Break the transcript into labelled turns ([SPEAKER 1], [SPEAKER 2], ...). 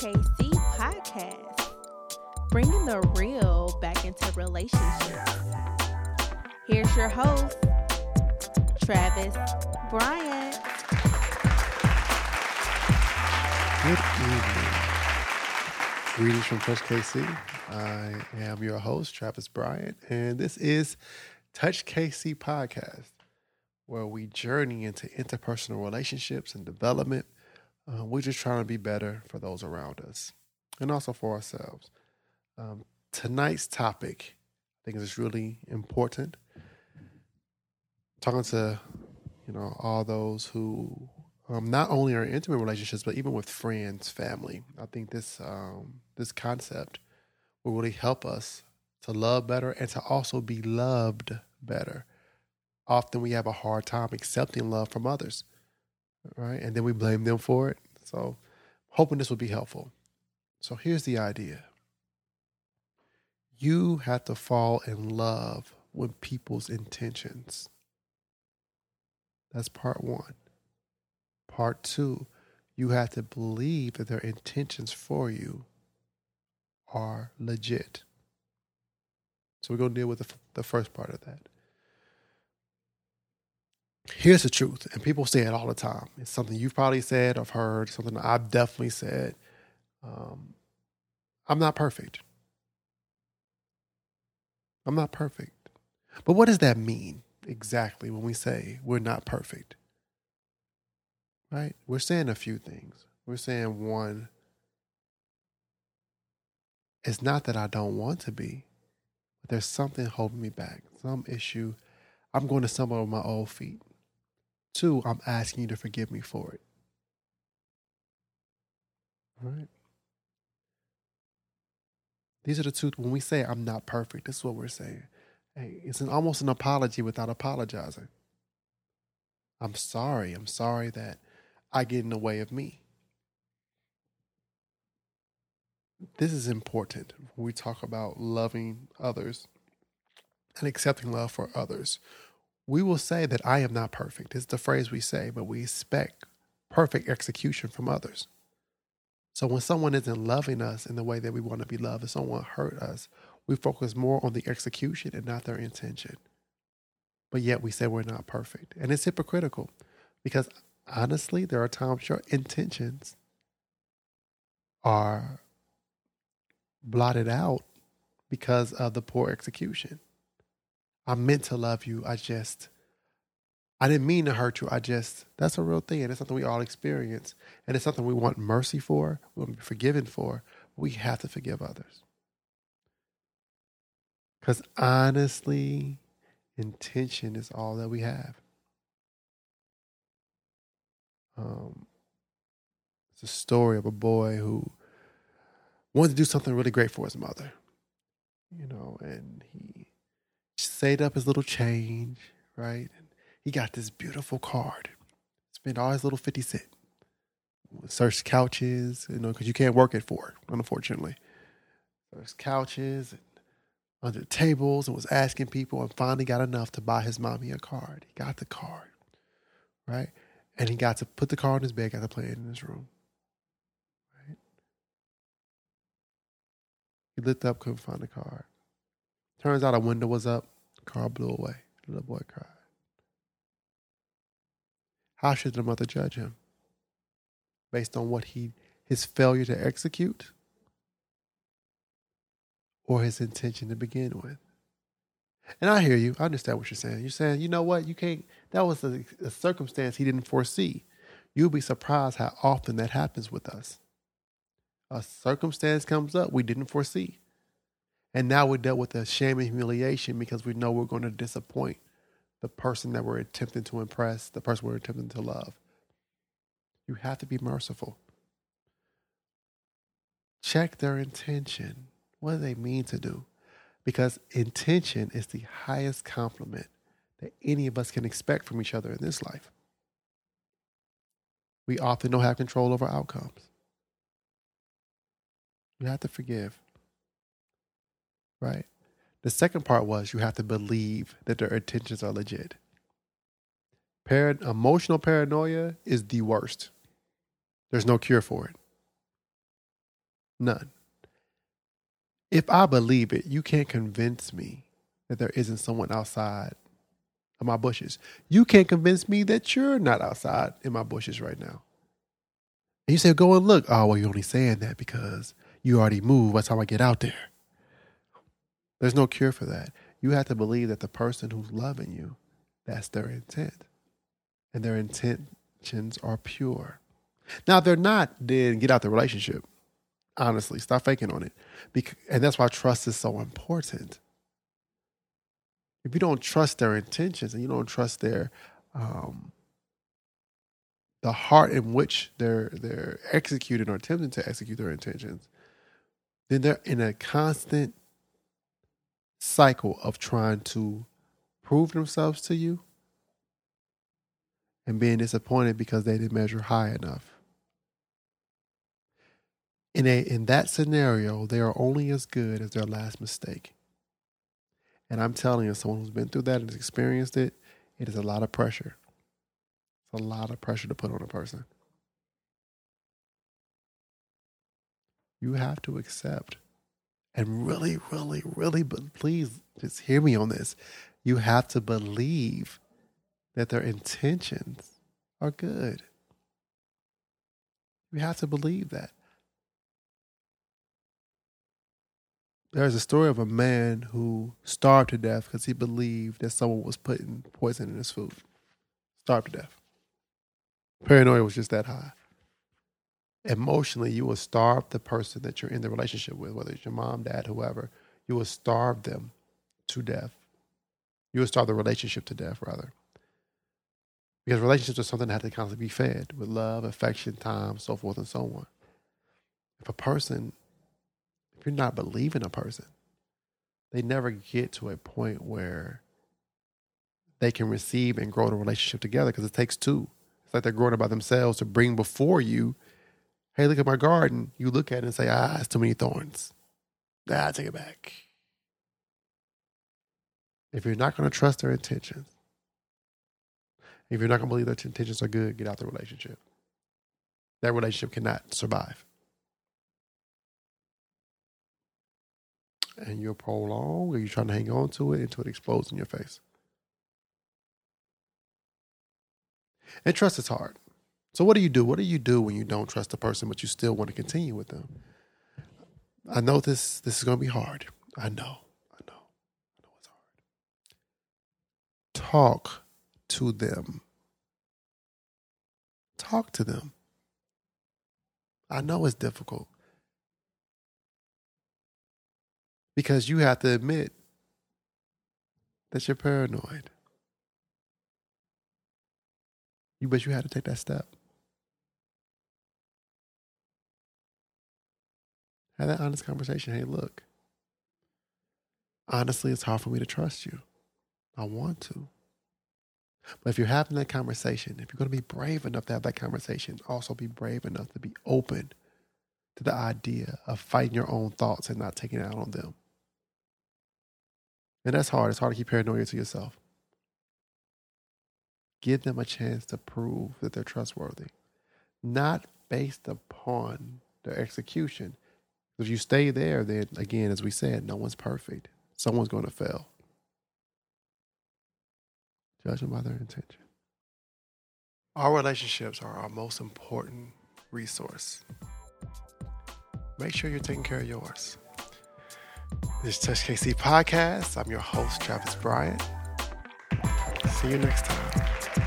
[SPEAKER 1] KC podcast, bringing the real back into relationships. Here's your host, Travis Bryant.
[SPEAKER 2] Good evening. Greetings from Touch KC. I am your host, Travis Bryant, and this is Touch KC podcast, where we journey into interpersonal relationships and development. We're just trying to be better for those around us and also for ourselves. Tonight's topic, I think, is really important. Talking to, all those who not only are in intimate relationships, but even with friends, family. I think this concept will really help us to love better and to also be loved better. Often we have a hard time accepting love from others, right? And then we blame them for it. So hoping this will be helpful. So here's the idea. You have to fall in love with people's intentions. That's part one. Part two, you have to believe that their intentions for you are legit. So we're going to deal with the first part of that. Here's the truth, and people say it all the time. It's something you've probably said, I've heard, something that I've definitely said. I'm not perfect. I'm not perfect. But what does that mean exactly when we say we're not perfect? Right? We're saying a few things. We're saying, one, it's not that I don't want to be, but there's something holding me back, some issue. I'm going to stumble on my old feet. Two, I'm asking you to forgive me for it. All right? These are the two. When we say I'm not perfect, this is what we're saying. Hey, it's almost an apology without apologizing. I'm sorry. I'm sorry that I get in the way of me. This is important when we talk about loving others and accepting love for others. We will say that I am not perfect. It's the phrase we say, but we expect perfect execution from others. So when someone isn't loving us in the way that we want to be loved, if someone hurt us, we focus more on the execution and not their intention. But yet we say we're not perfect. And it's hypocritical because honestly, there are times your intentions are blotted out because of the poor execution. I meant to love you. I didn't mean to hurt you. That's a real thing. And it's something we all experience. And it's something we want mercy for, we want to be forgiven for. We have to forgive others. Because honestly, intention is all that we have. It's a story of a boy who wanted to do something really great for his mother. And he saved up his little change, right? And he got this beautiful card. Spent all his little 50 cents. Searched couches, because you can't work it for it, unfortunately. Searched couches and under tables and was asking people and finally got enough to buy his mommy a card. He got the card, right? And he got to put the card in his bed, got to play it in his room, right? He looked up, couldn't find the card. Turns out a window was up, the car blew away. The little boy cried. How should the mother judge him? Based on what his failure to execute or his intention to begin with? And I hear you. I understand what you're saying. You're saying, you know what? You can't, that was a circumstance he didn't foresee. You'll be surprised how often that happens with us. A circumstance comes up we didn't foresee. And now we're dealt with the shame and humiliation because we know we're going to disappoint the person that we're attempting to impress, the person we're attempting to love. You have to be merciful. Check their intention. What do they mean to do? Because intention is the highest compliment that any of us can expect from each other in this life. We often don't have control over outcomes. You have to forgive. Right? The second part was you have to believe that their intentions are legit. Emotional paranoia is the worst. There's no cure for it. None. If I believe it, you can't convince me that there isn't someone outside of my bushes. You can't convince me that you're not outside in my bushes right now. And you say, go and look. Oh, well, you're only saying that because you already moved by the time I get out there. There's no cure for that. You have to believe that the person who's loving you, that's their intent. And their intentions are pure. Now, if they're not, then get out the relationship. Honestly, stop faking on it. And that's why trust is so important. If you don't trust their intentions and you don't trust their the heart in which they're executing or attempting to execute their intentions, then they're in a constant cycle of trying to prove themselves to you and being disappointed because they didn't measure high enough. In that scenario, they are only as good as their last mistake. And I'm telling you, someone who's been through that and has experienced it, it is a lot of pressure. It's a lot of pressure to put on a person. You have to accept and really, really, really, but please just hear me on this. You have to believe that their intentions are good. You have to believe that. There's a story of a man who starved to death because he believed that someone was putting poison in his food. Starved to death. Paranoia was just that high. Emotionally, you will starve the person that you're in the relationship with, whether it's your mom, dad, whoever. You will starve them to death. You will starve the relationship to death, rather. Because relationships are something that has to constantly be fed with love, affection, time, so forth and so on. If you're not believing a person, they never get to a point where they can receive and grow the relationship together because it takes two. It's like they're growing up by themselves to bring before you, hey, look at my garden. You look at it and say, it's too many thorns. Take it back. If you're not going to trust their intentions, if you're not going to believe their intentions are good, get out the relationship. That relationship cannot survive. And you're prolonged, or you're trying to hang on to it until it explodes in your face. And trust is hard. So what do you do? What do you do when you don't trust a person, but you still want to continue with them? I know this is going to be hard. I know it's hard. Talk to them. Talk to them. I know it's difficult. Because you have to admit that you're paranoid. But you had to take that step. Have that honest conversation. Hey, look. Honestly, it's hard for me to trust you. I want to. But if you're having that conversation, if you're going to be brave enough to have that conversation, also be brave enough to be open to the idea of fighting your own thoughts and not taking it out on them. And that's hard. It's hard to keep paranoia to yourself. Give them a chance to prove that they're trustworthy. Not based upon their execution. If you stay there, then again, as we said, no one's perfect. Someone's going to fail. Judge them by their intention. Our relationships are our most important resource. Make sure you're taking care of yours. This is Touch KC Podcast. I'm your host, Travis Bryant. See you next time.